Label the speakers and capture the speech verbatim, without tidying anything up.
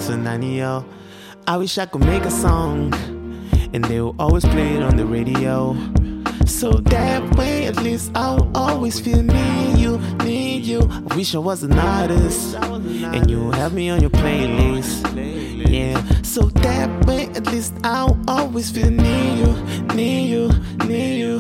Speaker 1: ninety-oh. I wish I could make a song and they will always play it on the radio. So that way at least I'll always feel need you, need you. I wish I was an artist and you have me on your playlist. Yeah, so that way at least I'll always feel need you, need you, need you.